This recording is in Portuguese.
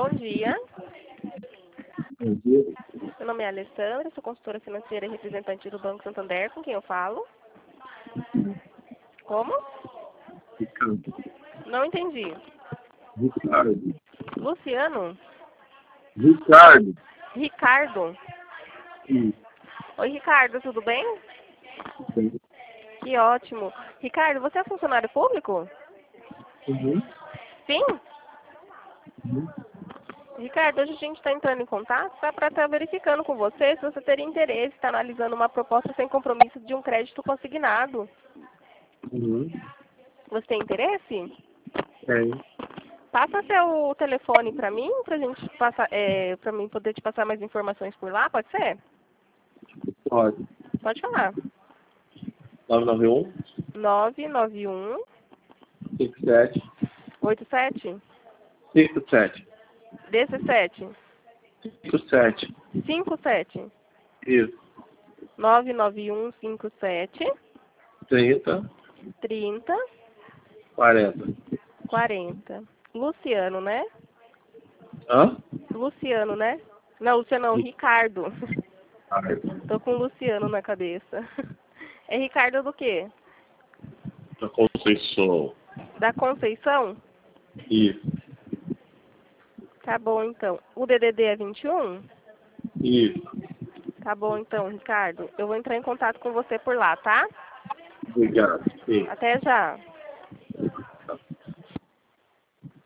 bom dia. Bom dia. Meu nome é Alessandra, sou consultora financeira e representante do Banco Santander, com quem eu falo. Como? Ricardo. Não entendi. Ricardo. Luciano? Ricardo. Ricardo? Sim. Oi, Ricardo, tudo bem? Bem. Que ótimo. Ricardo, você é funcionário público? Uhum. Sim? Uhum. Ricardo, hoje a gente está entrando em contato para estar verificando com você se você teria interesse, está analisando uma proposta sem compromisso de um crédito consignado. Uhum. Você tem interesse? Tem. Passa seu telefone para mim, para gente passar, para mim poder te passar mais informações por lá, pode ser? Pode. Pode falar. 991 991 57 87 57 17 57. 57 Isso. 991 57 30 30 40. 40. Luciano, né? Hã? Luciano, né? Não, Luciano não, Ricardo. Ricardo. Tô com Luciano na cabeça. É Ricardo do quê? Da Conceição. Da Conceição? Isso. Tá bom, então. O DDD é 21? Isso. Tá bom, então, Ricardo. Eu vou entrar em contato com você por lá, tá? Obrigado. Sim. Até já.